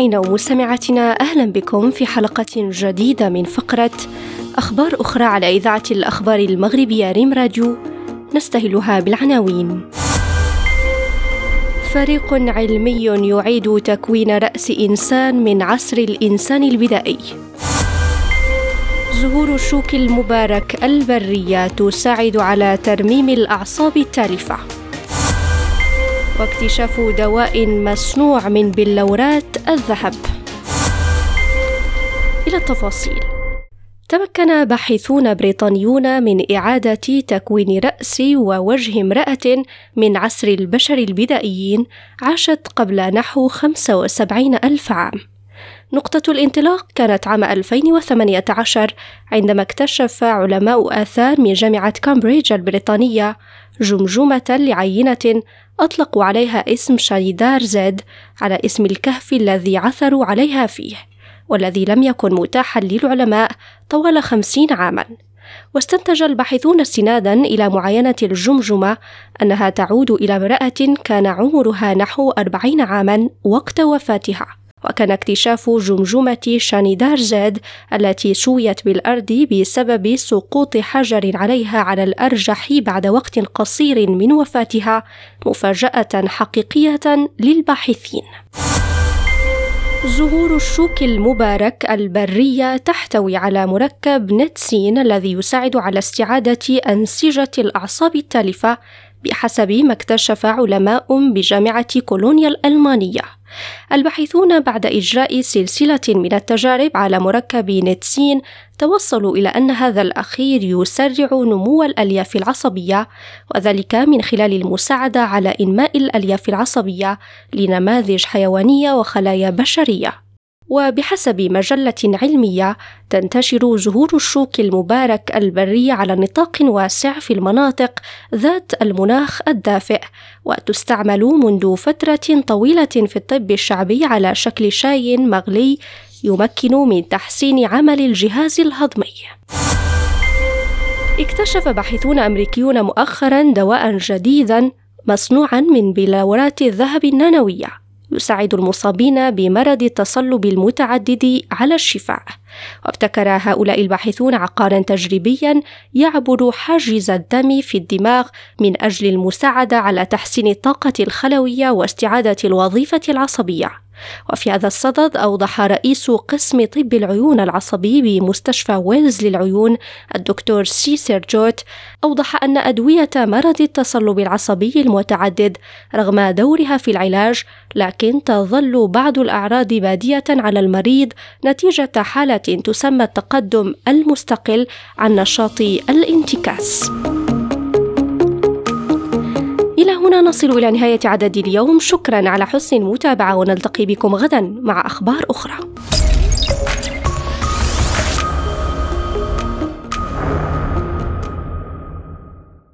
مستمعينا ومستمعاتنا، أهلا بكم في حلقة جديدة من فقرة أخبار أخرى على إذاعة الأخبار المغربية ريم راديو، نستهلها بالعناوين. فريق علمي يعيد تكوين رأس إنسان من عصر الإنسان البدائي. ظهور الشوك المبارك البرية تساعد على ترميم الأعصاب التالفة. واكتشاف دواء مصنوع من بلورات الذهب. إلى التفاصيل. تمكن باحثون بريطانيون من إعادة تكوين رأس ووجه امرأة من عصر البشر البدائيين عاشت قبل نحو 75,000 عام. نقطة الانطلاق كانت عام 2018 عندما اكتشف علماء آثار من جامعة كامبريدج البريطانية جمجمة لعينة أطلقوا عليها اسم شانيدار زد على اسم الكهف الذي عثروا عليها فيه، والذي لم يكن متاحا للعلماء طوال 50 عاما. واستنتج الباحثون استنادا إلى معاينة الجمجمة أنها تعود إلى امرأة كان عمرها نحو 40 عاما وقت وفاتها. وكان اكتشاف جمجمة شانيدار زد التي شويت بالأرض بسبب سقوط حجر عليها على الأرجح بعد وقت قصير من وفاتها مفاجأة حقيقية للباحثين. ظهور الشوك المبارك البرية تحتوي على مركب نتسين الذي يساعد على استعادة أنسجة الأعصاب التالفة بحسب ما اكتشف علماء بجامعة كولونيا الألمانية. الباحثون بعد إجراء سلسلة من التجارب على مركب نتسين توصلوا إلى أن هذا الأخير يسرع نمو الألياف العصبية، وذلك من خلال المساعدة على إنماء الألياف العصبية لنماذج حيوانية وخلايا بشرية. وبحسب مجلة علمية تنتشر ظهور الشوك المبارك البري على نطاق واسع في المناطق ذات المناخ الدافئ، وتستعمل منذ فترة طويلة في الطب الشعبي على شكل شاي مغلي يمكن من تحسين عمل الجهاز الهضمي. اكتشف باحثون أمريكيون مؤخرا دواء جديدا مصنوعا من بلورات الذهب النانوية يساعد المصابين بمرض التصلب المتعدد على الشفاء. وابتكر هؤلاء الباحثون عقارا تجريبيا يعبر حاجز الدم في الدماغ من أجل المساعدة على تحسين الطاقة الخلوية واستعادة الوظيفة العصبية. وفي هذا الصدد أوضح رئيس قسم طب العيون العصبي بمستشفى ويلز للعيون الدكتور سيسر جوت أوضح أن أدوية مرض التصلب العصبي المتعدد رغم دورها في العلاج، لكن تظل بعض الأعراض بادية على المريض نتيجة حالة تسمى التقدم المستقل عن نشاط الانتكاس. إلى هنا نصل إلى نهاية عدد اليوم. شكرا على حسن المتابعة، ونلتقي بكم غدا مع أخبار أخرى.